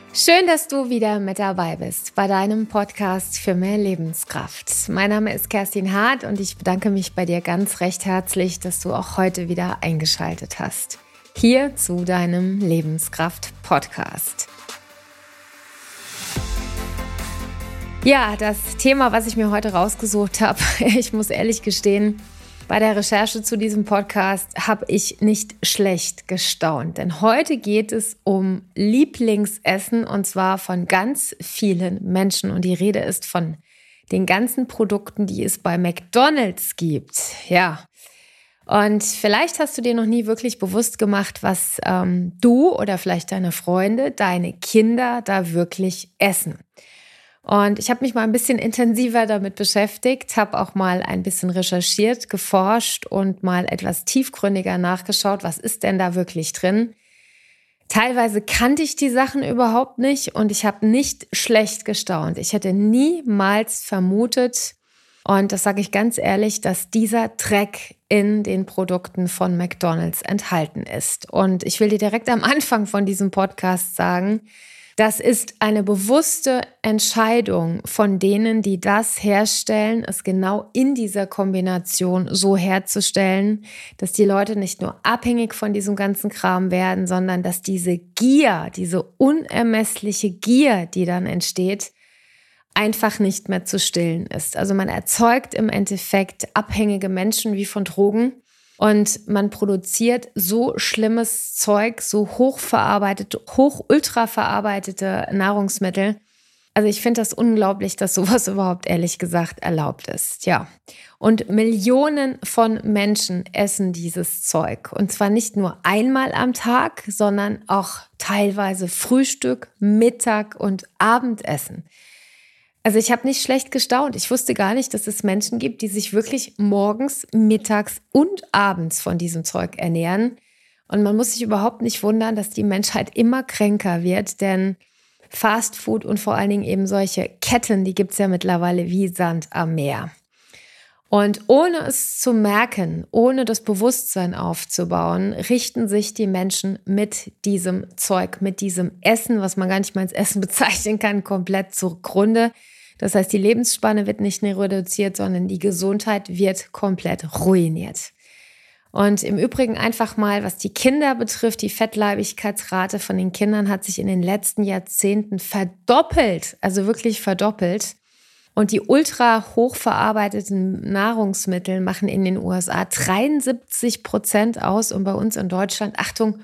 Schön, dass du wieder mit dabei bist bei deinem Podcast für mehr Lebenskraft. Mein Name ist Kerstin Hart und ich bedanke mich bei dir ganz recht herzlich, dass du auch heute wieder eingeschaltet hast. Hier zu deinem Lebenskraft-Podcast. Ja, das Thema, was ich mir heute rausgesucht habe, ich muss ehrlich gestehen, bei der Recherche zu diesem Podcast habe ich nicht schlecht gestaunt, denn heute geht es um Lieblingsessen und zwar von ganz vielen Menschen und die Rede ist von den ganzen Produkten, die es bei McDonald's gibt. Ja, und vielleicht hast du dir noch nie wirklich bewusst gemacht, was du oder vielleicht deine Freunde, deine Kinder da wirklich essen. Und ich habe mich mal ein bisschen intensiver damit beschäftigt, habe auch mal ein bisschen recherchiert, geforscht und mal etwas tiefgründiger nachgeschaut, was ist denn da wirklich drin. Teilweise kannte ich die Sachen überhaupt nicht und ich habe nicht schlecht gestaunt. Ich hätte niemals vermutet, und das sage ich ganz ehrlich, dass dieser Dreck in den Produkten von McDonald's enthalten ist. Und ich will dir direkt am Anfang von diesem Podcast sagen, das ist eine bewusste Entscheidung von denen, die das herstellen, es genau in dieser Kombination so herzustellen, dass die Leute nicht nur abhängig von diesem ganzen Kram werden, sondern dass diese Gier, diese unermessliche Gier, die dann entsteht, einfach nicht mehr zu stillen ist. Also man erzeugt im Endeffekt abhängige Menschen wie von Drogen. Und man produziert so schlimmes Zeug, so ultra verarbeitete Nahrungsmittel. Also ich finde das unglaublich, dass sowas überhaupt ehrlich gesagt erlaubt ist. Ja. Und Millionen von Menschen essen dieses Zeug. Und zwar nicht nur einmal am Tag, sondern auch teilweise Frühstück, Mittag und Abendessen. Also ich habe nicht schlecht gestaunt. Ich wusste gar nicht, dass es Menschen gibt, die sich wirklich morgens, mittags und abends von diesem Zeug ernähren. Und man muss sich überhaupt nicht wundern, dass die Menschheit immer kränker wird, denn Fast Food und vor allen Dingen eben solche Ketten, die gibt es ja mittlerweile wie Sand am Meer. Und ohne es zu merken, ohne das Bewusstsein aufzubauen, richten sich die Menschen mit diesem Zeug, mit diesem Essen, was man gar nicht mal als Essen bezeichnen kann, komplett zugrunde. Das heißt, die Lebensspanne wird nicht nur reduziert, sondern die Gesundheit wird komplett ruiniert. Und im Übrigen einfach mal, was die Kinder betrifft, die Fettleibigkeitsrate von den Kindern hat sich in den letzten Jahrzehnten verdoppelt, also wirklich verdoppelt. Und die ultra hochverarbeiteten Nahrungsmittel machen in den USA 73% aus und bei uns in Deutschland, Achtung,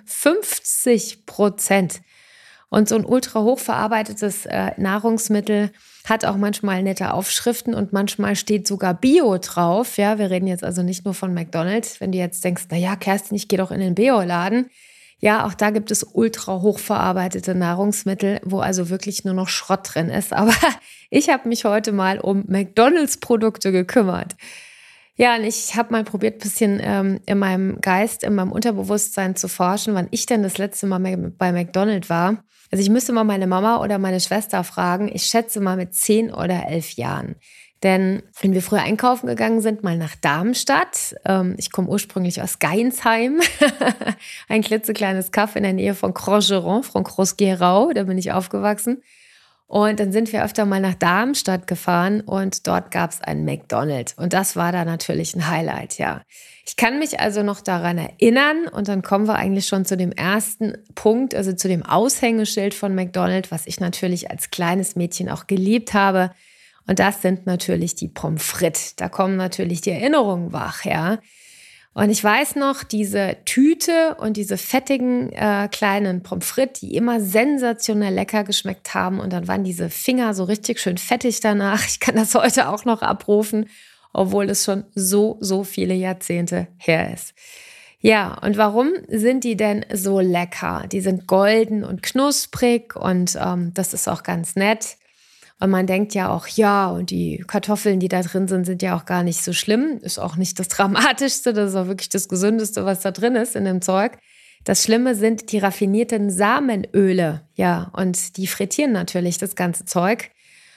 50%. Und so ein ultra hochverarbeitetes Nahrungsmittel hat auch manchmal nette Aufschriften und manchmal steht sogar Bio drauf. Ja, wir reden jetzt also nicht nur von McDonald's. Wenn du jetzt denkst, naja, Kerstin, ich gehe doch in den Bioladen. Ja, auch da gibt es ultra hochverarbeitete Nahrungsmittel, wo also wirklich nur noch Schrott drin ist. Aber ich habe mich heute mal um McDonald's-Produkte gekümmert. Ja, und ich habe mal probiert, ein bisschen in meinem Geist, in meinem Unterbewusstsein zu forschen, wann ich denn das letzte Mal bei McDonald's war. Also ich müsste mal meine Mama oder meine Schwester fragen. Ich schätze mal mit 10 oder 11 Jahren. Denn wenn wir früher einkaufen gegangen sind, mal nach Darmstadt, ich komme ursprünglich aus Geinsheim, ein klitzekleines Kaff in der Nähe von Crozieron, von Groß-Gerau, da bin ich aufgewachsen. Und dann sind wir öfter mal nach Darmstadt gefahren und dort gab es einen McDonald's. Und das war da natürlich ein Highlight, ja. Ich kann mich also noch daran erinnern und dann kommen wir eigentlich schon zu dem ersten Punkt, also zu dem Aushängeschild von McDonald's, was ich natürlich als kleines Mädchen auch geliebt habe. Und das sind natürlich die Pommes frites. Da kommen natürlich die Erinnerungen wach, ja. Und ich weiß noch, diese Tüte und diese fettigen kleinen Pommes frites, die immer sensationell lecker geschmeckt haben. Und dann waren diese Finger so richtig schön fettig danach. Ich kann das heute auch noch abrufen, obwohl es schon so viele Jahrzehnte her ist. Ja, und warum sind die denn so lecker? Die sind golden und knusprig und das ist auch ganz nett. Und man denkt ja auch, ja, und die Kartoffeln, die da drin sind, sind ja auch gar nicht so schlimm. Ist auch nicht das Dramatischste, das ist auch wirklich das Gesündeste, was da drin ist in dem Zeug. Das Schlimme sind die raffinierten Samenöle, ja, und die frittieren natürlich das ganze Zeug.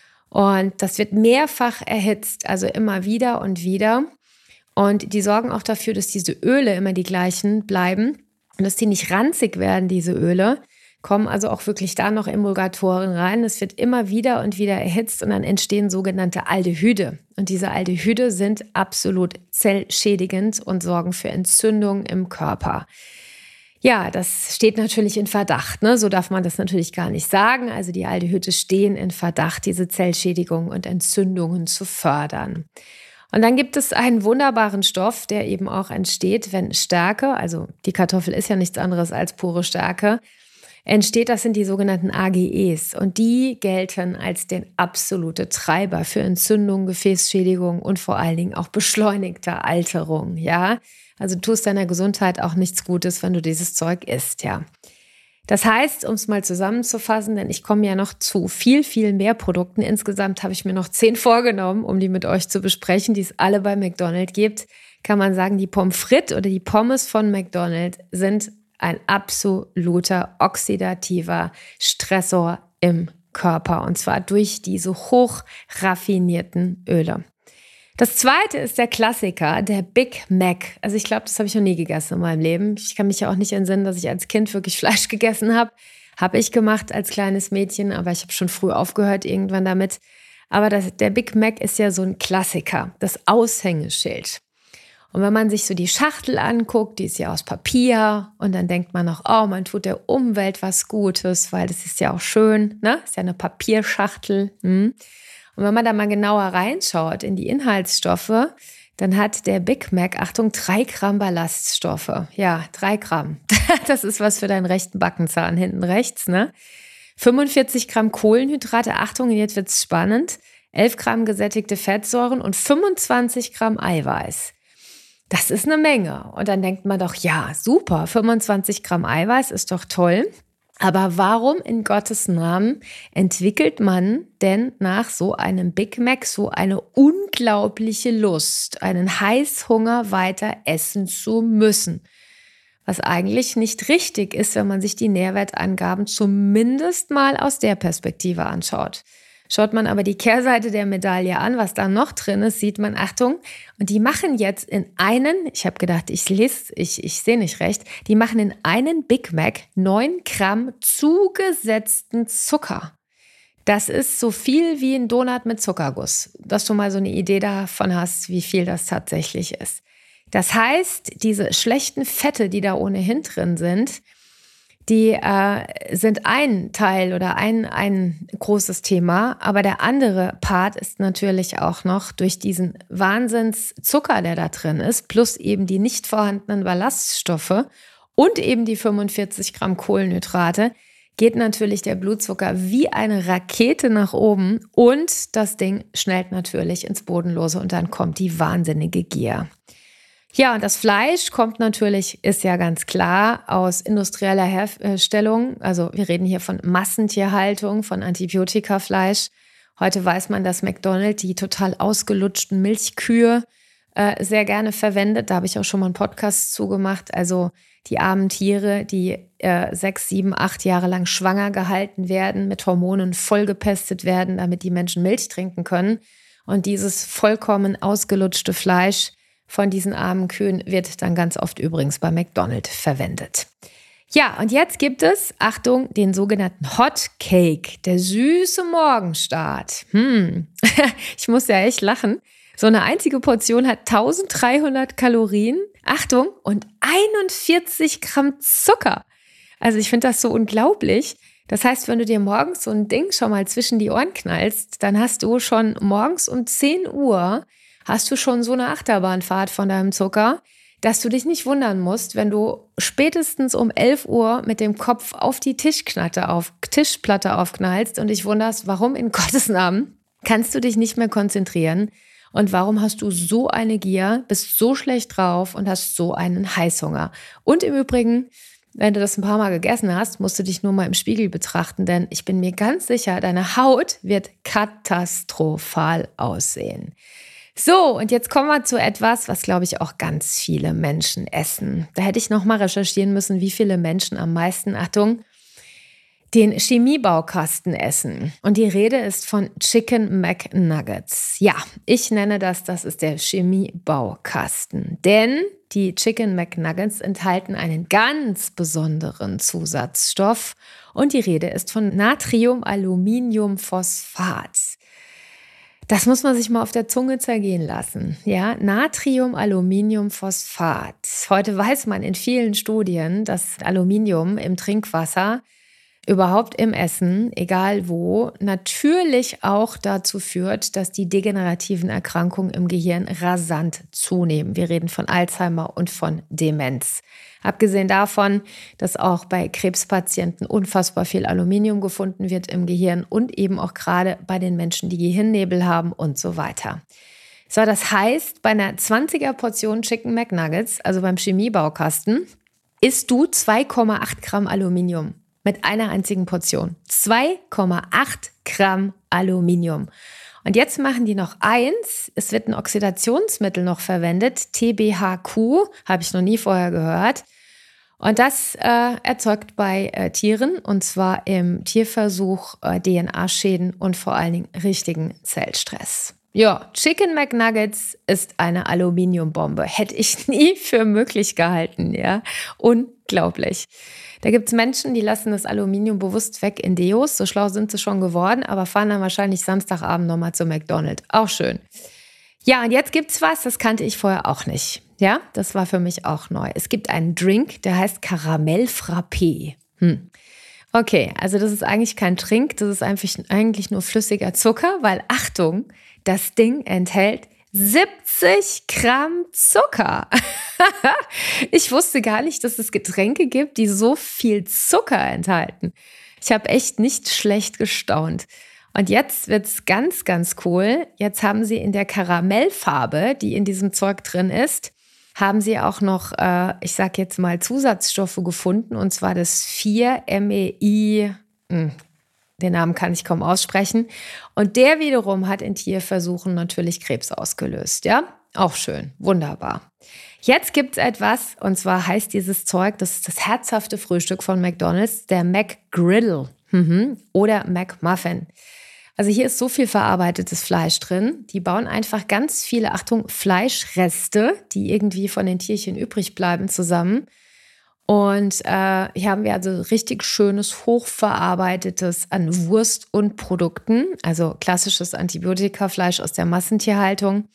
Und das wird mehrfach erhitzt, also immer wieder und wieder. Und die sorgen auch dafür, dass diese Öle immer die gleichen bleiben und dass die nicht ranzig werden, diese Öle. kommen also auch wirklich da noch Emulgatoren rein. Es wird immer wieder und wieder erhitzt und dann entstehen sogenannte Aldehyde. Und diese Aldehyde sind absolut zellschädigend und sorgen für Entzündungen im Körper. Ja, das steht natürlich in Verdacht, ne? So darf man das natürlich gar nicht sagen. Also die Aldehyde stehen in Verdacht, diese Zellschädigung und Entzündungen zu fördern. Und dann gibt es einen wunderbaren Stoff, der eben auch entsteht, wenn Stärke, also die Kartoffel ist ja nichts anderes als pure Stärke, entsteht. Das sind die sogenannten AGEs. Und die gelten als der absolute Treiber für Entzündung, Gefäßschädigung und vor allen Dingen auch beschleunigte Alterung, ja. Also du tust deiner Gesundheit auch nichts Gutes, wenn du dieses Zeug isst, ja. Das heißt, um es mal zusammenzufassen, denn ich komme ja noch zu viel, viel mehr Produkten. Insgesamt habe ich mir noch 10 vorgenommen, um die mit euch zu besprechen, die es alle bei McDonald's gibt. Kann man sagen, die Pommes frites oder die Pommes von McDonald's sind ein absoluter oxidativer Stressor im Körper. Und zwar durch diese hochraffinierten Öle. Das zweite ist der Klassiker, der Big Mac. Also ich glaube, das habe ich noch nie gegessen in meinem Leben. Ich kann mich ja auch nicht entsinnen, dass ich als Kind wirklich Fleisch gegessen habe. Habe ich gemacht als kleines Mädchen, aber ich habe schon früh aufgehört irgendwann damit. Aber der Big Mac ist ja so ein Klassiker, das Aushängeschild. Und wenn man sich so die Schachtel anguckt, die ist ja aus Papier und dann denkt man noch, oh, man tut der Umwelt was Gutes, weil das ist ja auch schön, ne? Ist ja eine Papierschachtel. Und wenn man da mal genauer reinschaut in die Inhaltsstoffe, dann hat der Big Mac, Achtung, 3 Gramm Ballaststoffe. Ja, 3 Gramm. Das ist was für deinen rechten Backenzahn hinten rechts, ne? 45 Gramm Kohlenhydrate, Achtung, jetzt wird's spannend. 11 Gramm gesättigte Fettsäuren und 25 Gramm Eiweiß. Das ist eine Menge. Und dann denkt man doch, ja, super, 25 Gramm Eiweiß ist doch toll. Aber warum in Gottes Namen entwickelt man denn nach so einem Big Mac so eine unglaubliche Lust, einen Heißhunger weiter essen zu müssen? Was eigentlich nicht richtig ist, wenn man sich die Nährwertangaben zumindest mal aus der Perspektive anschaut. Schaut man aber die Kehrseite der Medaille an, was da noch drin ist, sieht man, Achtung, und die machen jetzt in einen, ich habe gedacht, ich sehe nicht recht, die machen in einen Big Mac 9 Gramm zugesetzten Zucker. Das ist so viel wie ein Donut mit Zuckerguss, dass du mal so eine Idee davon hast, wie viel das tatsächlich ist. Das heißt, diese schlechten Fette, die da ohnehin drin sind, die sind ein Teil oder ein großes Thema, aber der andere Part ist natürlich auch noch durch diesen Wahnsinnszucker, der da drin ist, plus eben die nicht vorhandenen Ballaststoffe und eben die 45 Gramm Kohlenhydrate, geht natürlich der Blutzucker wie eine Rakete nach oben und das Ding schnellt natürlich ins Bodenlose und dann kommt die wahnsinnige Gier. Ja, und das Fleisch kommt natürlich, ist ja ganz klar, aus industrieller Herstellung. Also wir reden hier von Massentierhaltung, von Antibiotikafleisch. Heute weiß man, dass McDonald's die total ausgelutschten Milchkühe sehr gerne verwendet. Da habe ich auch schon mal einen Podcast zugemacht. Also die armen Tiere, die 6, 7, 8 Jahre lang schwanger gehalten werden, mit Hormonen vollgepestet werden, damit die Menschen Milch trinken können. Und dieses vollkommen ausgelutschte Fleisch von diesen armen Kühen wird dann ganz oft übrigens bei McDonald's verwendet. Ja, und jetzt gibt es, Achtung, den sogenannten Hot Cake, der süße Morgenstart. Ich muss ja echt lachen. So eine einzige Portion hat 1300 Kalorien, Achtung, und 41 Gramm Zucker. Also ich finde das so unglaublich. Das heißt, wenn du dir morgens so ein Ding schon mal zwischen die Ohren knallst, dann hast du schon morgens um 10 Uhr hast du schon so eine Achterbahnfahrt von deinem Zucker, dass du dich nicht wundern musst, wenn du spätestens um 11 Uhr mit dem Kopf auf die Tischplatte aufknallst und dich wunderst, warum in Gottes Namen kannst du dich nicht mehr konzentrieren und warum hast du so eine Gier, bist so schlecht drauf und hast so einen Heißhunger. Und im Übrigen, wenn du das ein paar Mal gegessen hast, musst du dich nur mal im Spiegel betrachten, denn ich bin mir ganz sicher, deine Haut wird katastrophal aussehen. So, und jetzt kommen wir zu etwas, was, glaube ich, auch ganz viele Menschen essen. Da hätte ich noch mal recherchieren müssen, wie viele Menschen am meisten, Achtung, den Chemiebaukasten essen. Und die Rede ist von Chicken McNuggets. Ja, ich nenne das ist der Chemiebaukasten. Denn die Chicken McNuggets enthalten einen ganz besonderen Zusatzstoff und die Rede ist von Natriumaluminiumphosphat. Das muss man sich mal auf der Zunge zergehen lassen. Ja, Natriumaluminiumphosphat. Heute weiß man in vielen Studien, dass Aluminium im Trinkwasser, überhaupt im Essen, egal wo, natürlich auch dazu führt, dass die degenerativen Erkrankungen im Gehirn rasant zunehmen. Wir reden von Alzheimer und von Demenz. Abgesehen davon, dass auch bei Krebspatienten unfassbar viel Aluminium gefunden wird im Gehirn und eben auch gerade bei den Menschen, die Gehirnnebel haben und so weiter. So, das heißt, bei einer 20er Portion Chicken McNuggets, also beim Chemiebaukasten, isst du 2,8 Gramm Aluminium mit einer einzigen Portion. 2,8 Gramm Aluminium. Und jetzt machen die noch eins. Es wird ein Oxidationsmittel noch verwendet. TBHQ, habe ich noch nie vorher gehört. Und das erzeugt bei Tieren, und zwar im Tierversuch, DNA-Schäden und vor allen Dingen richtigen Zellstress. Ja, Chicken McNuggets ist eine Aluminiumbombe. Hätte ich nie für möglich gehalten, ja. Unglaublich. Da gibt es Menschen, die lassen das Aluminium bewusst weg in Deos. So schlau sind sie schon geworden, aber fahren dann wahrscheinlich Samstagabend nochmal zu McDonald's. Auch schön. Ja, und jetzt gibt's was, das kannte ich vorher auch nicht. Ja, das war für mich auch neu. Es gibt einen Drink, der heißt Karamell Frappé. Okay, also das ist eigentlich kein Drink, das ist eigentlich nur flüssiger Zucker, weil Achtung, das Ding enthält 70 Gramm Zucker. Ich wusste gar nicht, dass es Getränke gibt, die so viel Zucker enthalten. Ich habe echt nicht schlecht gestaunt. Und jetzt wird's ganz, ganz cool. Jetzt haben sie in der Karamellfarbe, die in diesem Zeug drin ist, haben sie auch noch, ich sag jetzt mal, Zusatzstoffe gefunden. Und zwar das 4-MEI, den Namen kann ich kaum aussprechen. Und der wiederum hat in Tierversuchen natürlich Krebs ausgelöst. Ja, auch schön, wunderbar. Jetzt gibt's etwas, und zwar heißt dieses Zeug, das ist das herzhafte Frühstück von McDonald's, der McGriddle oder McMuffin. Also hier ist so viel verarbeitetes Fleisch drin. Die bauen einfach ganz viele, Achtung, Fleischreste, die irgendwie von den Tierchen übrig bleiben, zusammen. Und hier haben wir also richtig schönes, hochverarbeitetes an Wurst und Produkten, also klassisches Antibiotikafleisch aus der Massentierhaltung,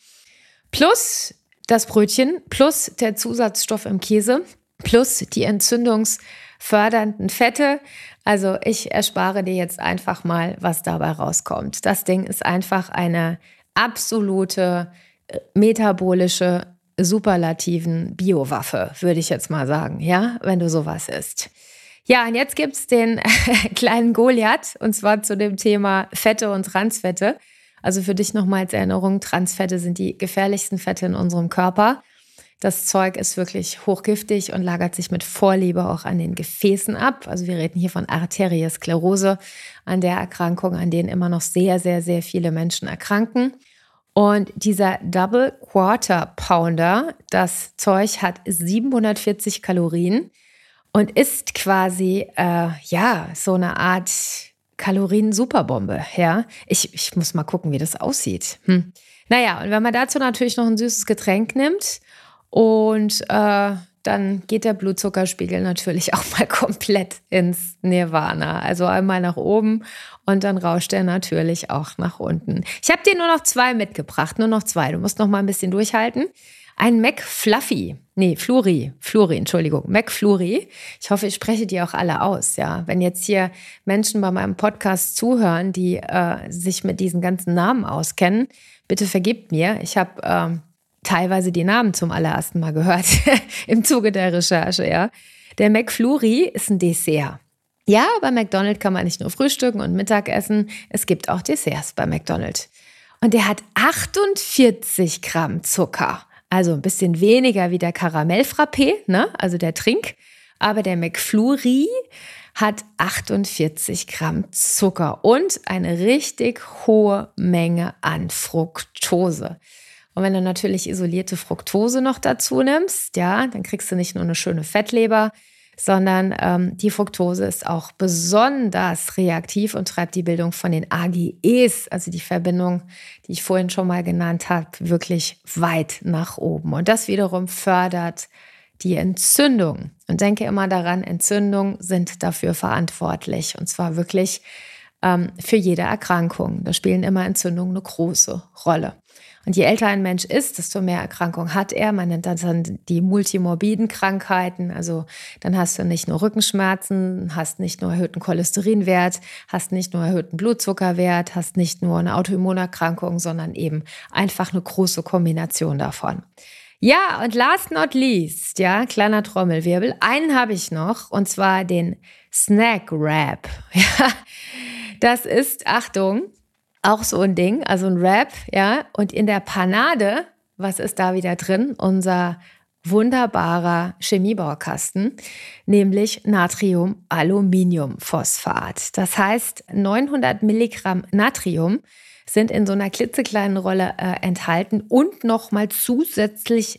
plus das Brötchen, plus der Zusatzstoff im Käse, plus die entzündungsfördernden Fette. Also ich erspare dir jetzt einfach mal, was dabei rauskommt. Das Ding ist einfach eine absolute metabolische, superlativen Biowaffe, würde ich jetzt mal sagen, ja, wenn du sowas isst. Ja, und jetzt gibt's den kleinen Goliath, und zwar zu dem Thema Fette und Transfette. Also für dich nochmal als Erinnerung, Transfette sind die gefährlichsten Fette in unserem Körper. Das Zeug ist wirklich hochgiftig und lagert sich mit Vorliebe auch an den Gefäßen ab. Also wir reden hier von Arteriosklerose, an der Erkrankung, an denen immer noch sehr, sehr, sehr viele Menschen erkranken. Und dieser Double Quarter Pounder, das Zeug hat 740 Kalorien und ist quasi, so eine Art Kalorien-Superbombe. Ja? Ich muss mal gucken, wie das aussieht. Naja, und wenn man dazu natürlich noch ein süßes Getränk nimmt und dann geht der Blutzuckerspiegel natürlich auch mal komplett ins Nirvana. Also einmal nach oben und dann rauscht er natürlich auch nach unten. Ich habe dir nur noch 2 mitgebracht, nur noch 2. Du musst noch mal ein bisschen durchhalten. Ein McFluffy, McFlurry. Ich hoffe, ich spreche die auch alle aus. Ja, wenn jetzt hier Menschen bei meinem Podcast zuhören, die sich mit diesen ganzen Namen auskennen, bitte vergebt mir. Ich habe teilweise die Namen zum allerersten Mal gehört im Zuge der Recherche, ja. Der McFlurry ist ein Dessert. Ja, bei McDonald's kann man nicht nur frühstücken und Mittag essen, es gibt auch Desserts bei McDonald's. Und der hat 48 Gramm Zucker, also ein bisschen weniger wie der Karamellfrappé, ne? Also der Trink. Aber der McFlurry hat 48 Gramm Zucker und eine richtig hohe Menge an Fructose. Und wenn du natürlich isolierte Fructose noch dazu nimmst, ja, dann kriegst du nicht nur eine schöne Fettleber, sondern die Fructose ist auch besonders reaktiv und treibt die Bildung von den AGEs, also die Verbindung, die ich vorhin schon mal genannt habe, wirklich weit nach oben. Und das wiederum fördert die Entzündung. Und denke immer daran, Entzündungen sind dafür verantwortlich. Und zwar wirklich für jede Erkrankung. Da spielen immer Entzündungen eine große Rolle. Und je älter ein Mensch ist, desto mehr Erkrankungen hat er. Man nennt das dann die multimorbiden Krankheiten. Also dann hast du nicht nur Rückenschmerzen, hast nicht nur erhöhten Cholesterinwert, hast nicht nur erhöhten Blutzuckerwert, hast nicht nur eine Autoimmunerkrankung, sondern eben einfach eine große Kombination davon. Ja, und last not least, ja, kleiner Trommelwirbel, einen habe ich noch, und zwar den Snack Wrap. Ja, das ist, Achtung, auch so ein Ding, also ein Wrap, ja. Und in der Panade, was ist da wieder drin? Unser wunderbarer Chemiebaukasten, nämlich Natriumaluminiumphosphat. Das heißt, 900 Milligramm Natrium sind in so einer klitzekleinen Rolle enthalten und nochmal zusätzlich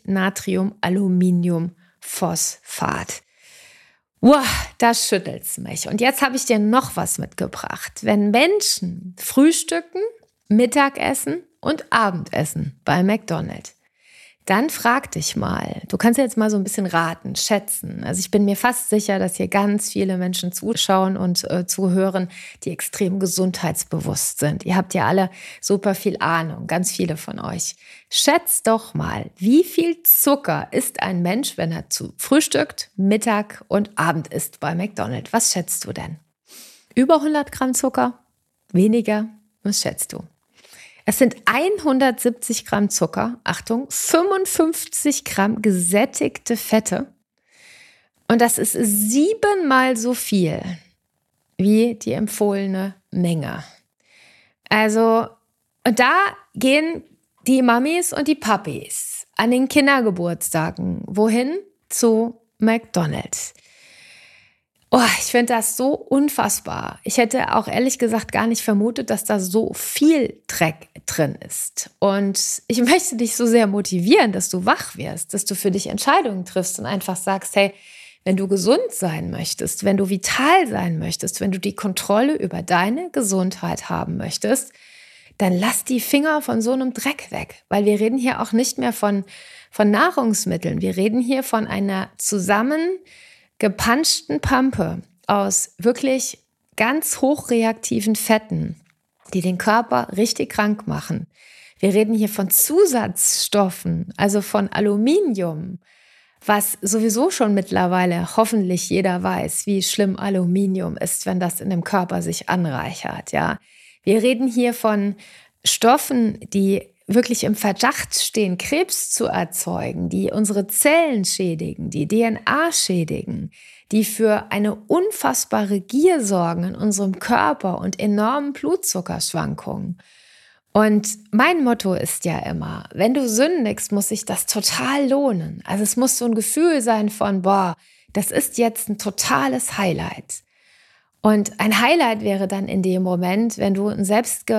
Natriumaluminiumphosphat. Wow, da schüttelt's mich. Und jetzt habe ich dir noch was mitgebracht. Wenn Menschen frühstücken, Mittagessen und Abendessen bei McDonald's, dann frag dich mal, du kannst jetzt mal so ein bisschen raten, schätzen. Also ich bin mir fast sicher, dass hier ganz viele Menschen zuschauen und zuhören, die extrem gesundheitsbewusst sind. Ihr habt ja alle super viel Ahnung, ganz viele von euch. Schätzt doch mal, wie viel Zucker isst ein Mensch, wenn er zu frühstückt, Mittag und Abend isst bei McDonald's? Was schätzt du denn? Über 100 Gramm Zucker? Weniger? Was schätzt du? Es sind 170 Gramm Zucker, Achtung, 55 Gramm gesättigte Fette. Und das ist 7-mal so viel wie die empfohlene Menge. Also, und da gehen die Mamis und die Papis an den Kindergeburtstagen. Wohin? Zu McDonald's. Oh, ich finde das so unfassbar. Ich hätte auch ehrlich gesagt gar nicht vermutet, dass da so viel Dreck drin ist. Und ich möchte dich so sehr motivieren, dass du wach wirst, dass du für dich Entscheidungen triffst und einfach sagst, hey, wenn du gesund sein möchtest, wenn du vital sein möchtest, wenn du die Kontrolle über deine Gesundheit haben möchtest, dann lass die Finger von so einem Dreck weg. Weil wir reden hier auch nicht mehr von Nahrungsmitteln. Wir reden hier von einer gepanschten Pampe aus wirklich ganz hochreaktiven Fetten, die den Körper richtig krank machen. Wir reden hier von Zusatzstoffen, also von Aluminium, was sowieso schon mittlerweile hoffentlich jeder weiß, wie schlimm Aluminium ist, wenn das in dem Körper sich anreichert. Ja, wir reden hier von Stoffen, die wirklich im Verdacht stehen, Krebs zu erzeugen, die unsere Zellen schädigen, die DNA schädigen, die für eine unfassbare Gier sorgen in unserem Körper und enormen Blutzuckerschwankungen. Und mein Motto ist ja immer, wenn du sündigst, muss sich das total lohnen. Also es muss so ein Gefühl sein von, boah, das ist jetzt ein totales Highlight. Und ein Highlight wäre dann in dem Moment, wenn du einen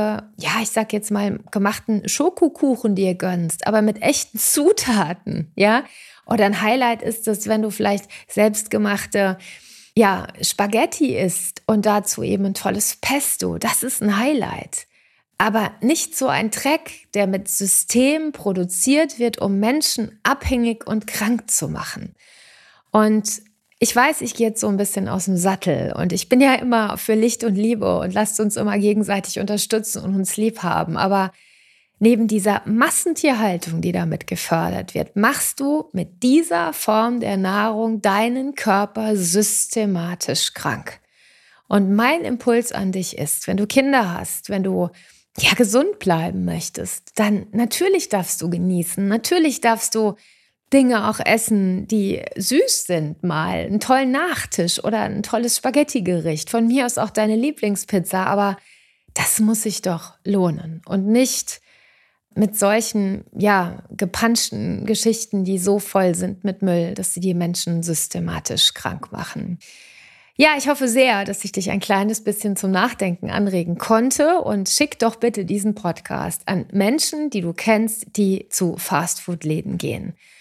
gemachten Schokokuchen dir gönnst, aber mit echten Zutaten, ja? Oder ein Highlight ist es, wenn du vielleicht selbstgemachte, Spaghetti isst und dazu eben ein tolles Pesto. Das ist ein Highlight. Aber nicht so ein Dreck, der mit System produziert wird, um Menschen abhängig und krank zu machen. Und ich weiß, ich gehe jetzt so ein bisschen aus dem Sattel und ich bin ja immer für Licht und Liebe und lasst uns immer gegenseitig unterstützen und uns lieb haben. Aber neben dieser Massentierhaltung, die damit gefördert wird, machst du mit dieser Form der Nahrung deinen Körper systematisch krank. Und mein Impuls an dich ist, wenn du Kinder hast, wenn du gesund bleiben möchtest, dann natürlich darfst du genießen, natürlich darfst du Dinge auch essen, die süß sind mal, einen tollen Nachtisch oder ein tolles Spaghetti-Gericht, von mir aus auch deine Lieblingspizza, aber das muss sich doch lohnen und nicht mit solchen, gepanschten Geschichten, die so voll sind mit Müll, dass sie die Menschen systematisch krank machen. Ja, ich hoffe sehr, dass ich dich ein kleines bisschen zum Nachdenken anregen konnte und schick doch bitte diesen Podcast an Menschen, die du kennst, die zu Fastfood-Läden gehen.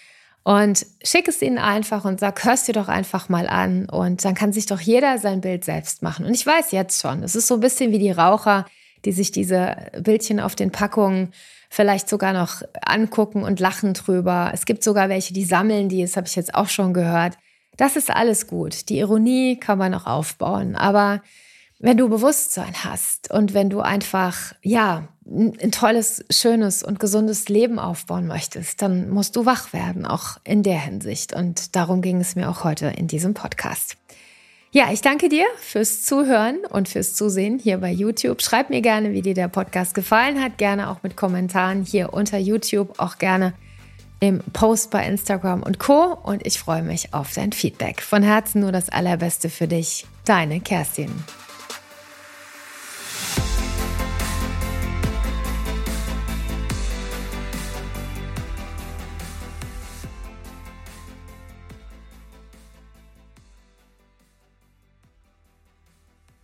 Und schick es ihnen einfach und sag, hörst dir doch einfach mal an und dann kann sich doch jeder sein Bild selbst machen. Und ich weiß jetzt schon, es ist so ein bisschen wie die Raucher, die sich diese Bildchen auf den Packungen vielleicht sogar noch angucken und lachen drüber. Es gibt sogar welche, die sammeln die, das habe ich jetzt auch schon gehört. Das ist alles gut. Die Ironie kann man noch aufbauen, aber wenn du Bewusstsein hast und wenn du einfach, ein tolles, schönes und gesundes Leben aufbauen möchtest, dann musst du wach werden, auch in der Hinsicht. Und darum ging es mir auch heute in diesem Podcast. Ja, ich danke dir fürs Zuhören und fürs Zusehen hier bei YouTube. Schreib mir gerne, wie dir der Podcast gefallen hat, gerne auch mit Kommentaren hier unter YouTube, auch gerne im Post bei Instagram und Co. Und ich freue mich auf dein Feedback. Von Herzen nur das Allerbeste für dich, deine Kerstin.